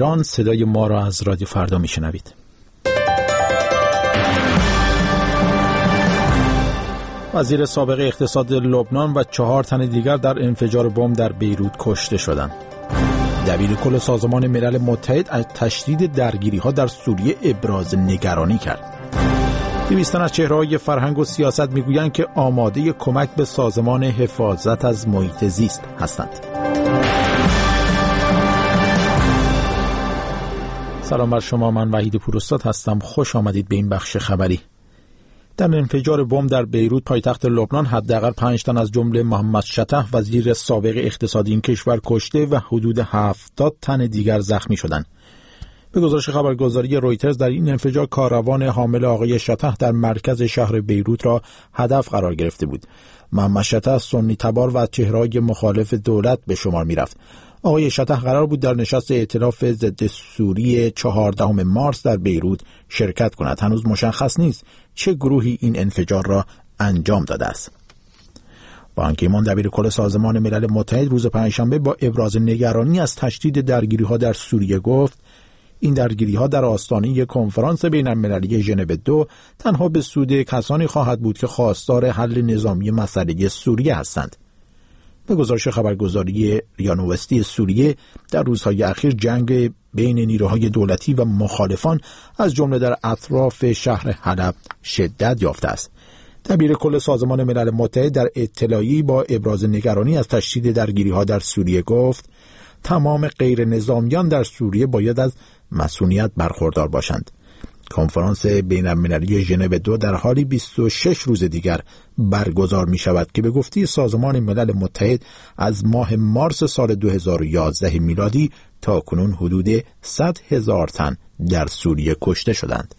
ایران. صدای ما را از رادیو فردا میشنوید. وزیر سابق اقتصاد لبنان و 4 تن دیگر در انفجار بمب در بیروت کشته شدند. دبیر کل سازمان ملل متحد از تشدید درگیری‌ها در سوریه ابراز نگرانی کرد. 200 از چهره‌های فرهنگ و سیاست میگویند که آماده کمک به سازمان حفاظت از محیط زیست هستند. سلام بر شما، من وحید پوراستاد هستم. خوش آمدید به این بخش خبری. در انفجار بمب در بیروت پایتخت لبنان حداقل 5 تن از جمله محمد شطح وزیر سابق اقتصادی این کشور کشته و حدود 70 تن دیگر زخمی شدند. به گزارش خبرگزاری رویترز در این انفجار کاروان حامل آقای شطح در مرکز شهر بیروت را هدف قرار گرفته بود. محمد شطح سنی تبار و چهره‌های مخالف دولت به شمار می‌رفت. آقای شطح قرار بود در نشست ائتلاف ضد سوریه 14 مارس در بیروت شرکت کند. هنوز مشخص نیست چه گروهی این انفجار را انجام داده است. بان کی مون دبیر کل سازمان ملل متحد روز پنجشنبه با ابراز نگرانی از تشدید درگیری‌ها در سوریه گفت این درگیری‌ها در آستانه یک کنفرانس بین‌المللی ژنو 2 تنها به سود کسانی خواهد بود که خواستار حل نظامی مسئله سوریه هستند. به گزارش خبرگزاری ریا نوستی سوریه در روزهای اخیر جنگ بین نیروهای دولتی و مخالفان از جمله در اطراف شهر حلب شدت یافته است. دبیر کل سازمان ملل متحد در اطلاعی با ابراز نگرانی از تشدید درگیری‌ها در سوریه گفت تمام غیر نظامیان در سوریه باید از مسئولیت برخوردار باشند. کنفرانس بین‌المللی ژنو 2 در حالی 26 روز دیگر برگزار می شود که به گفته سازمان ملل متحد از ماه مارس سال 2011 میلادی تا کنون حدود 100,000 تن در سوریه کشته شدند.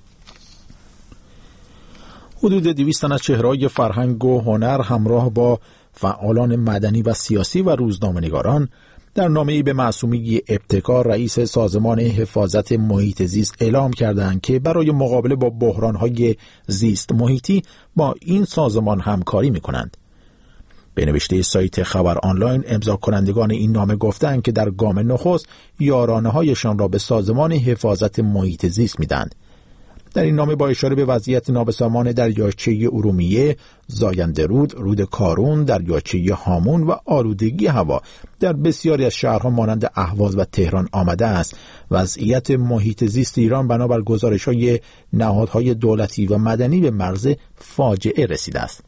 حدود 200 تن از چهره‌های فرهنگ و هنر همراه با فعالان مدنی و سیاسی و روزنامه‌نگاران در نامه‌ای به معصومی ابتکار رئیس سازمان حفاظت محیط زیست اعلام کردند که برای مقابله با بحران‌های زیست محیطی با این سازمان همکاری می‌کنند. به نوشته سایت خبر آنلاین امضا کنندگان این نامه گفتند که در گام نخست یارانه‌هایشان را به سازمان حفاظت محیط زیست می‌دهند. در این نامه با اشاره به وضعیت نابسامان دریاچه ارومیه، زاینده رود کارون، دریاچه هامون و آلودگی هوا در بسیاری از شهرها مانند اهواز و تهران آمده است. وضعیت محیط زیست ایران بنابر گزارش‌های نهادهای دولتی و مدنی به مرز فاجعه رسیده است.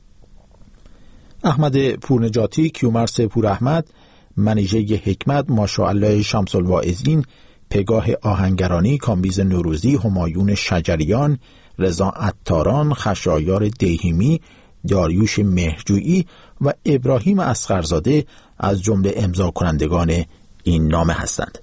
احمد پورنجاتی، کیومرث پوراحمد، منیژه حکمت، ماشاءالله شمس الواعظین، پگاه آهنگرانی، کامبیز نوروزی، همایون شجریان، رضا عطاران، خشایار دیهیمی، داریوش مهرجویی و ابراهیم اصغرزاده از جمله امضا کنندگان این نامه هستند.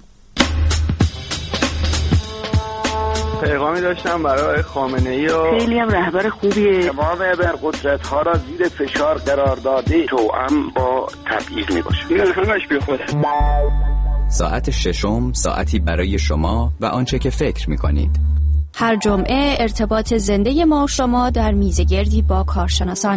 پیغامی داشتم برای خامنه‌ای و خیلی هم رهبر خوبیه. تمام ابرقدرت‌ها را زیر فشار قرار داده توأم با تبعیض میباشه. این همش بی خوده. ساعت ششم، ساعتی برای شما و آنچه که فکر می‌کنید. هر جمعه ارتباط زنده ما و شما در میزگردی با کارشناسان.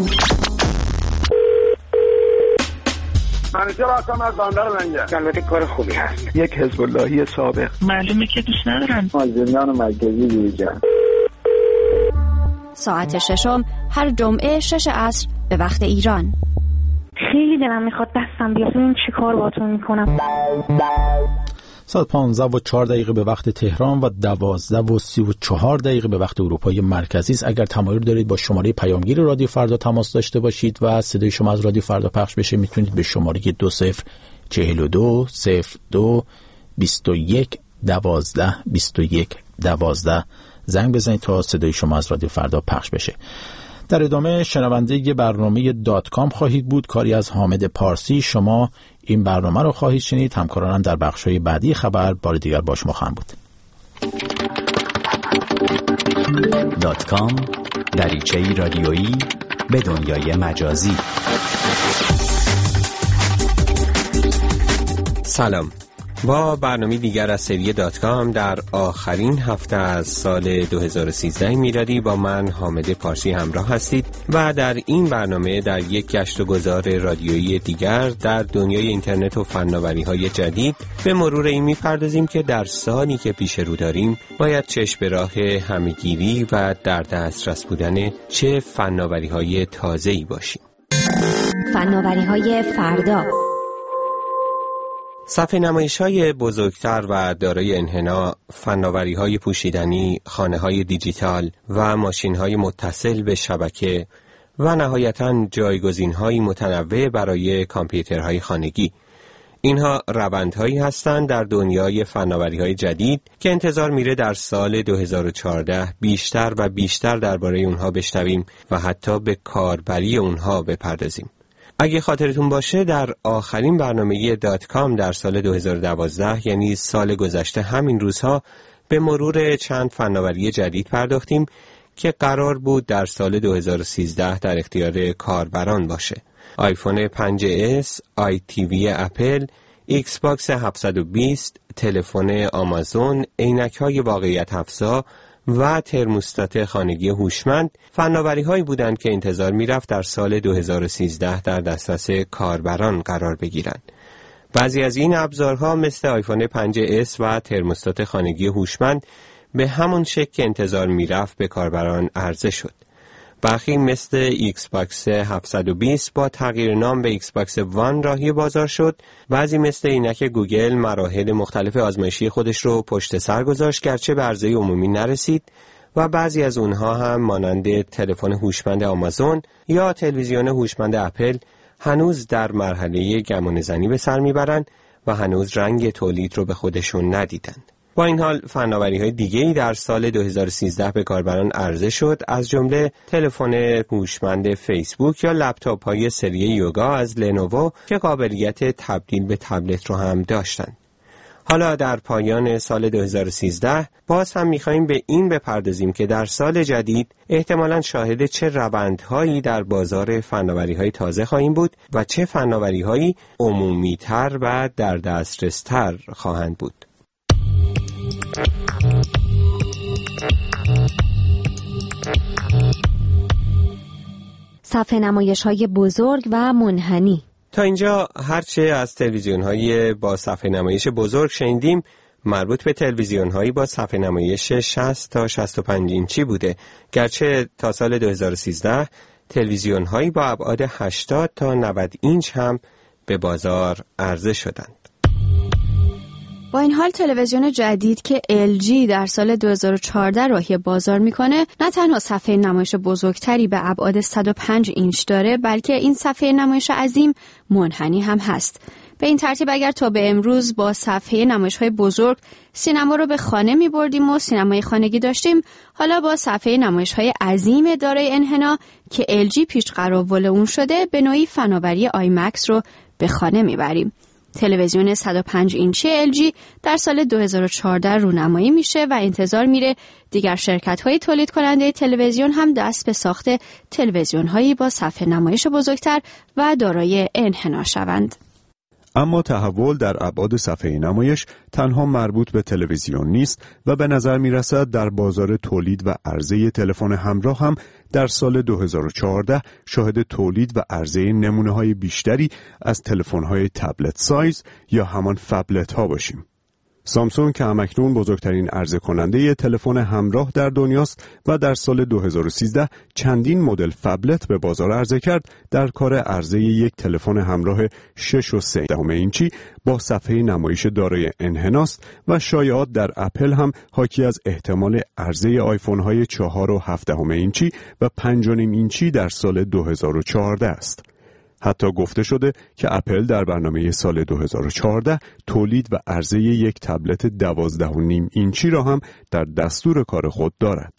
منیجر آسام از بندر لنگه. البته کار خوبی هست. یک حزب اللهی سابق. معلومه که دوست ندارن. زندان مرکزی دیجا. ساعت ششم هر جمعه 6 عصر به وقت ایران. خیلی دلم میخواد دستم بیاد ببینم چی کار باهاتون میکنم. ساعت 15:04 به وقت تهران و 12:34 به وقت اروپای مرکزی است. اگر تمایل دارید با شماره پیامگیر رادیو فردا تماس داشته باشید و صدای شما از رادیو فردا پخش بشه، میتونید به شماره 2042 02 21 12 21 12 زنگ بزنید تا صدای شما از رادیو فردا پخش بشه. در ادامه شنونده برنامه .com خواهید بود، کاری از حامد پارسی. شما این برنامه رو خواهید شنید. همکارانم در بخش‌های بعدی خبر بار دیگر با شما خواهم بود. .com دریچه‌ای رادیویی به دنیای مجازی. سلام، با برنامه دیگر از سری .com در آخرین هفته از سال 2013 میلادی با من حامد پارسی همراه هستید و در این برنامه در یک گشت و گذار رادیویی دیگر در دنیای اینترنت و فناوری‌های جدید به مرور این میپردازیم که در سالی که پیش رو داریم باید چشم به راه همه‌گیری و در دسترس بودن چه فناوری‌های تازه‌ای باشیم. فناوری‌های فردا. صفحه نمایش‌های بزرگتر و دارای انحناء، فناوری‌های پوشیدنی، خانه‌های دیجیتال و ماشین‌های متصل به شبکه و نهایتاً جایگزین‌های متنوع برای کامپیوترهای خانگی. اینها روندهایی هستند در دنیای فناوری‌های جدید که انتظار میره در سال 2014 بیشتر و بیشتر درباره اونها بشنویم و حتی به کاربری اونها بپردازیم. اگه خاطرتون باشه در آخرین برنامه .com در سال 2012 یعنی سال گذشته همین روزها به مرور چند فناوری جدید پرداختیم که قرار بود در سال 2013 در اختیار کاربران باشه. آیفون 5S، ITV اپل، ایکس باکس 720، تلفن آمازون، عینک‌های واقعیت افزا و ترموستات خانگی هوشمند فناوری‌هایی بودند که انتظار می‌رفت در سال 2013 در دسترس کاربران قرار بگیرند. بعضی از این ابزارها مثل آیفون 5S و ترموستات خانگی هوشمند به همون شکل که انتظار می‌رفت به کاربران عرضه شد. برخی مثل ایکس باکس 720 با تغییر نام به ایکس باکس وان راهی بازار شد. بعضی مثل عینک گوگل مراحل مختلف آزمایشی خودش رو پشت سر گذاشت گرچه به عرضه عمومی نرسید و بعضی از اونها هم مانند تلفن هوشمند آمازون یا تلویزیون هوشمند اپل هنوز در مرحله گمانه‌زنی به سر میبرند و هنوز رنگ تولید رو به خودشون ندیدند. با این حال فناوری‌های دیگه‌ای در سال 2013 به کاربران عرضه شد، از جمله تلفن هوشمند فیسبوک یا لپتاپ‌های سری یوگا از لنوو که قابلیت تبدیل به تبلت رو هم داشتند. حالا در پایان سال 2013 باز هم می‌خوایم به این بپردازیم که در سال جدید احتمالاً شاهد چه روندهایی در بازار فناوری‌های تازه خواهیم بود و چه فناوری‌هایی عمومی‌تر و در دسترس‌تر خواهند بود. صفحه نمایش‌های بزرگ و منحنی. تا اینجا هرچه از تلویزیون‌های با صفحه نمایش بزرگ شنیدیم مربوط به تلویزیون‌هایی با صفحه نمایش 60 تا 65 اینچی بوده، گرچه تا سال 2013 تلویزیون‌هایی با ابعاد 80 تا 90 اینچ هم به بازار عرضه شدند. با این حال تلویزیون جدید که LG در سال 2014 راهی بازار میکنه نه تنها صفحه نمایش بزرگتری به ابعاد 105 اینچ داره بلکه این صفحه نمایش عظیم منحنی هم هست. به این ترتیب اگر تا به امروز با صفحه نمایش‌های بزرگ سینما رو به خانه می‌بردیم و سینمای خانگی داشتیم، حالا با صفحه نمایش‌های عظیم دارای انحناء که LG پیش قراول اون شده به نوعی فناوری آیمکس رو به خانه می‌بریم. تلویزیون 105 اینچی LG در سال 2014 رونمایی میشه و انتظار میره دیگر شرکت‌های تولید کننده تلویزیون هم دست به ساخت تلویزیون‌هایی با صفحه نمایش بزرگتر و دارای انحناء شوند. اما تحول در ابعاد صفحه نمایش تنها مربوط به تلویزیون نیست و به نظر می رسد در بازار تولید و عرضه تلفن همراه هم در سال 2014 شاهد تولید و عرضه نمونه‌های بیشتری از تلفن‌های تبلت سایز یا همان فبلت ها باشیم. سامسونگ که همکنون بزرگترین عرضه کننده تلفن همراه در دنیاست و در سال 2013 چندین مدل فبلت به بازار عرضه کرد، در کار عرضه یک تلفن همراه 6.3 اینچی با صفحه نمایش دارای انحناست و شایعات در اپل هم حاکی از احتمال عرضه آیفون های 4.7 اینچی و 5.5 اینچی در سال 2014 است. حتی گفته شده که اپل در برنامه سال 2014 تولید و عرضه یک تبلت 12.5 اینچی را هم در دستور کار خود دارد.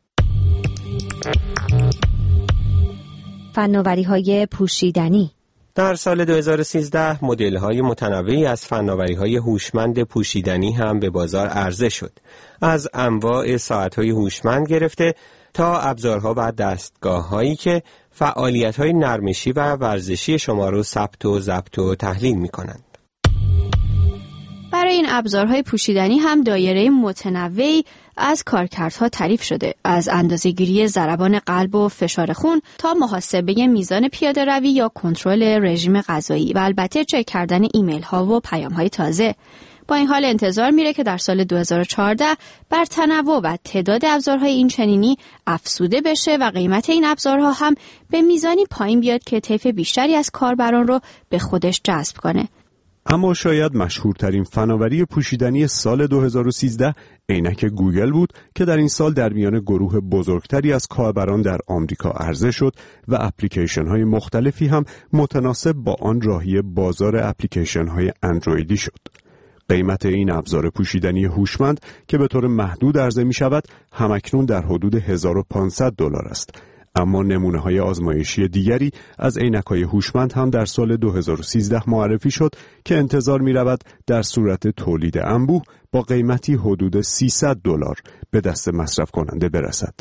فناوری‌های پوشیدنی. در سال 2013 مدل‌های متنوعی از فناوری‌های هوشمند پوشیدنی هم به بازار عرضه شد. از انواع ساعت‌های هوشمند گرفته تا ابزارها و دستگاه‌هایی که فعالیت‌های نرمشی و ورزشی شما رو ثبت و ضبط و تحلیل می‌کنند. برای ابزارهای پوشیدنی هم دایره متنوعی از کارکردها تعریف شده، از اندازه‌گیری ضربان قلب و فشار خون تا محاسبه میزان پیاده روی یا کنترل رژیم غذایی و البته چک کردن ایمیل ها و پیام های تازه. با این حال انتظار میره که در سال 2014 بر تنوع و تعداد ابزارهای این چنینی افزوده بشه و قیمت این ابزارها هم به میزانی پایین بیاد که طیف بیشتری از کاربران رو به خودش جذب کنه. اما شاید مشهورترین فناوری پوشیدنی سال 2013 عینک گوگل بود که در این سال در میان گروه بزرگتری از کاربران در آمریکا عرضه شد و اپلیکیشن های مختلفی هم متناسب با آن راهی بازار اپلیکیشن های اندرویدی شد. قیمت این ابزار پوشیدنی هوشمند که به طور محدود عرضه می شود همکنون در حدود $1500 است. اما نمونه‌های آزمایشی دیگری از عینک‌های هوشمند هم در سال 2013 معرفی شد که انتظار می‌رود در صورت تولید انبوه با قیمتی حدود $300 به دست مصرف کننده برسد.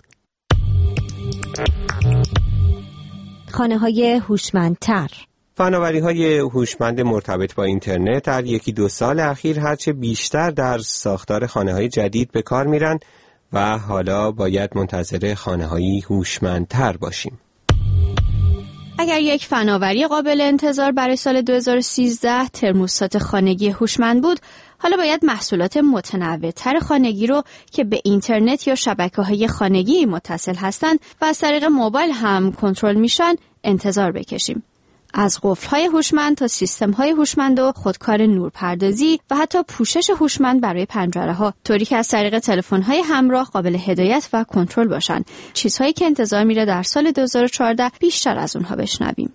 خانه‌های هوشمندتر. فناوری‌های هوشمند مرتبط با اینترنت در 1-2 سال اخیر هرچه بیشتر در ساختار خانه‌های جدید به کار میرن و حالا باید منتظر خانه‌های هوشمندتر باشیم. اگر یک فناوری قابل انتظار برای سال 2013 ترموستات خانگی هوشمند بود، حالا باید محصولات متنوع‌تر خانگی رو که به اینترنت یا شبکه‌های خانگی متصل هستند و از طریق موبایل هم کنترل میشن انتظار بکشیم. از قفل‌های هوشمند تا سیستم‌های هوشمند و خودکار نورپردازی و حتی پوشش هوشمند برای پنجره‌ها، طوری که از طریق تلفن‌های همراه قابل هدایت و کنترل باشن. چیزهایی که انتظار میره در سال 2014 بیشتر از اونها بشنویم.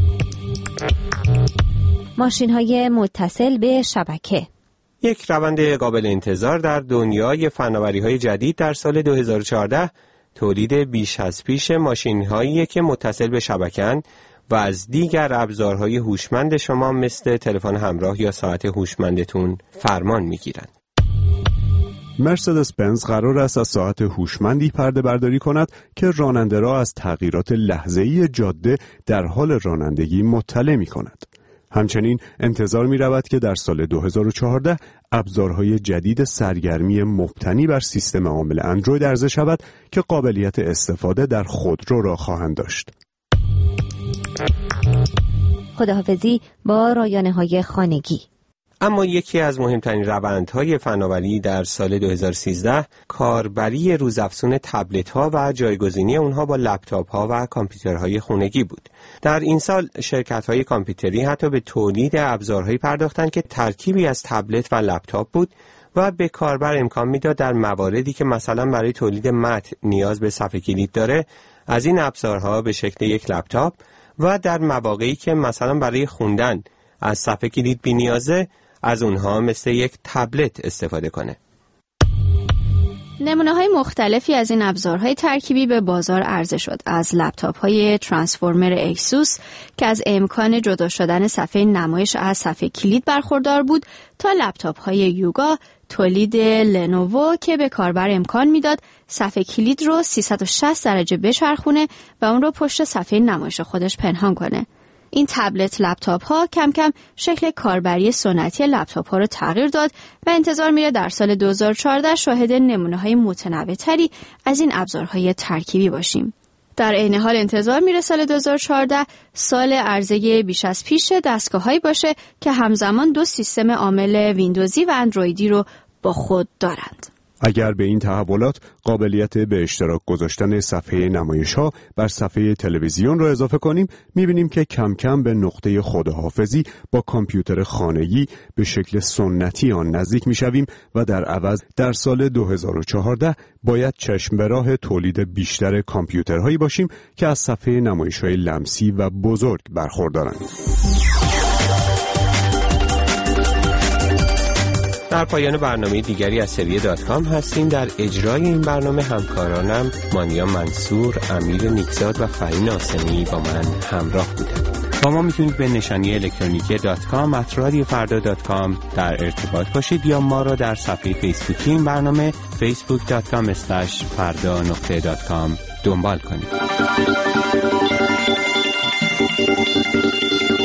ماشین‌های متصل به شبکه. یک روند قابل انتظار در دنیای فناوری‌های جدید در سال 2014 تولید بیش از پیش ماشین‌هایی که متصل به شبکه‌اند و از دیگر ابزارهای هوشمند شما مثل تلفن همراه یا ساعت هوشمندتون فرمان میگیرند. مرسدس بنز قرار است از ساعت هوشمندی پرده برداری کند که راننده را از تغییرات لحظه‌ای جاده در حال رانندگی مطلع می‌کند. همچنین انتظار می‌رود که در سال 2014 ابزارهای جدید سرگرمی مبتنی بر سیستم عامل اندروید عرضه شود که قابلیت استفاده در خودرو را خواهند داشت. خداحافظی با رایانه‌های خانگی. اما یکی از مهمترین روندهای فناوری در سال 2013 کاربری روزافزون تبلت‌ها و جایگزینی اونها با لپتاپ‌ها و کامپیوترهای خانگی بود. در این سال شرکت‌های کامپیوتری حتی به تولید ابزارهایی پرداختند که ترکیبی از تبلت و لپتاپ بود و به کاربر امکان میداد در مواردی که مثلا برای تولید متن نیاز به صفحه کلید داره، از این ابزارها به شکل یک لپتاپ و در مواقعی که مثلا برای خوندن از صفحه کلید بی‌نیازه از اونها مثل یک تبلت استفاده کنه. نمونه‌های مختلفی از این ابزارهای ترکیبی به بازار عرضه شد، از لپتاپ‌های ترانسفورمر اکسوس که از امکان جدا شدن صفحه نمایش از صفحه کلید برخوردار بود تا لپتاپ‌های یوگا تولید لنوو که به کاربر امکان میداد صفحه کلید رو 360 درجه بچرخونه و اون رو پشت صفحه نمایش خودش پنهان کنه. این تبلت لپتاپ ها کم کم شکل کاربری سنتی لپتاپ ها رو تغییر داد و انتظار میره در سال 2014 شاهد نمونه های متنوع تری از این ابزارهای ترکیبی باشیم. در عین حال انتظار میره سال 2014 سال عرضه بیش از پیش دستگاه‌هایی باشه که همزمان 2 سیستم عامل ویندوزی و اندرویدی رو با خود دارند. اگر به این تحولات قابلیت به اشتراک گذاشتن صفحه نمایش‌ها بر صفحه تلویزیون را اضافه کنیم، می‌بینیم که کم کم به نقطه خداحافظی با کامپیوتر خانگی به شکل سنتی آن نزدیک می‌شویم و در عوض در سال 2014 باید چشم به راه تولید بیشتر کامپیوترهایی باشیم که از صفحه نمایش‌های لمسی و بزرگ برخوردارند. در پایان برنامه دیگری از سری .com هستیم. در اجرای این برنامه همکارانم مانیا منصور، امیر نیکزاد و فرین آسمی با من همراه بودند. با ما میتونید به نشانی الکترونیکی .com@radiofarda.com در ارتباط باشید یا ما را در صفحه فیسبوکی این برنامه facebook.com/farda.com دنبال کنید.